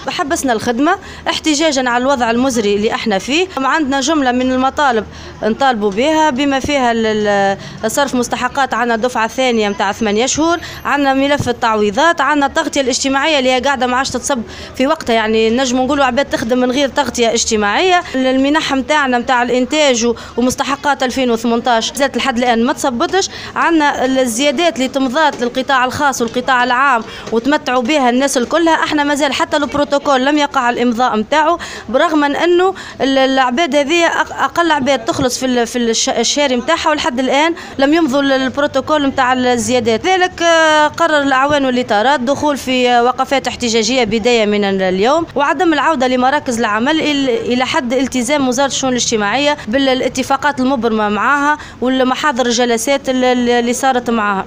حبسنا الخدمة احتجاجا على الوضع المزري اللي احنا فيه. عندنا جملة من المطالب نطالبوا بها بما فيها صرف مستحقات، عندنا دفعة ثانية متاع 8 شهور، عندنا ملف التعويضات، عندنا التغطية الاجتماعية اللي هي قاعدة ما عادش تتصب في وقتها، يعني نجم نقولوا عباد تخدم من غير تغطية اجتماعية. المنح متاعنا متاع الإنتاج ومستحقات 2018 زادت لحد الآن ما تصبتش. عندنا الزيادات اللي تمضات للقطاع الخاص والقطاع العام وتمتعوا بها الناس الكلها، احنا مازال حتى البروتوكول لم يقع الإمضاء متاعه، برغم من أنه العباد هذه أقل عباد تخلص في الشهري متاعها، ولحد الآن لم يمضوا البروتوكول متاع الزيادات. لذلك قرر الأعوان والإطارات دخول في وقفات احتجاجية بداية من اليوم، وعدم العودة لمراكز العمل إلى حد التزام وزارة الشؤون الاجتماعية بالاتفاقات المبرمة معها والمحاضر الجلسات اللي صارت معها.